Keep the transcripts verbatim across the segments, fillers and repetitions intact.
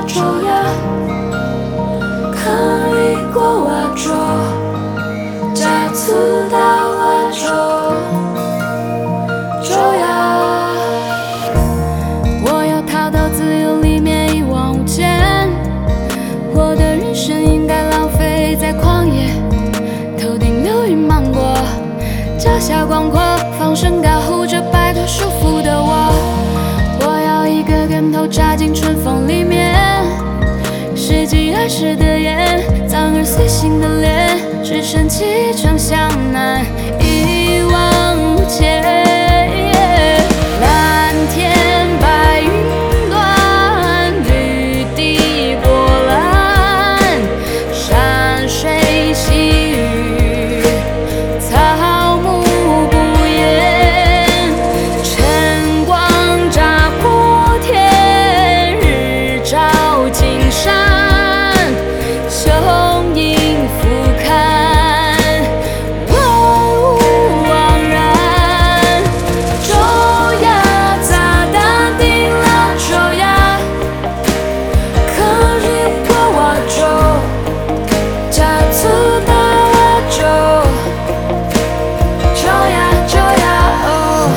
昼夜，可以过我昼，加速到我昼昼夜。我要逃到自由里面一往无前，我的人生应该浪费在旷野，头顶流云漫过，脚下广阔，放声高呼着摆脱束缚的我。我要一个跟头扎进春风里面，十几二十的眼，脏而随性的脸，只剩几程向南，一往无前。蓝天白云端，绿地波澜，山水细雨，草木不言，晨光炸破天，日照金山，雄鹰俯瞰，万物盎然。昼夜砸大地了昼夜，可以过我昼，加速到我昼昼夜昼夜哦。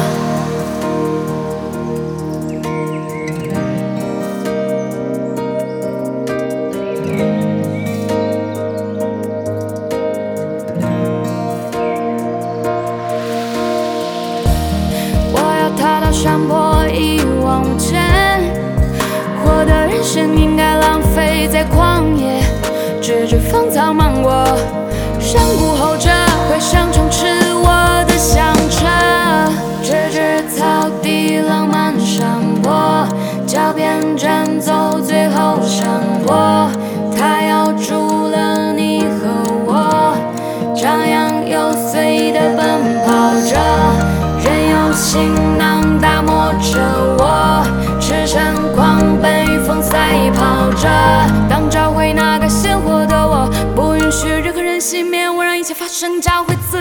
我要踏到山坡一往无前，我的人生应该浪费在旷野，直至芳草漫过，山谷候着回声充斥我的响彻，直至草地浪漫上坡，脚边站走最后上坡，它咬住了你和我，张扬又随的奔跑着，任由行囊打磨着我，赤身狂被风赛跑着。当找回那个鲜活的我，不允许任何人熄灭我，让一切发生，找回自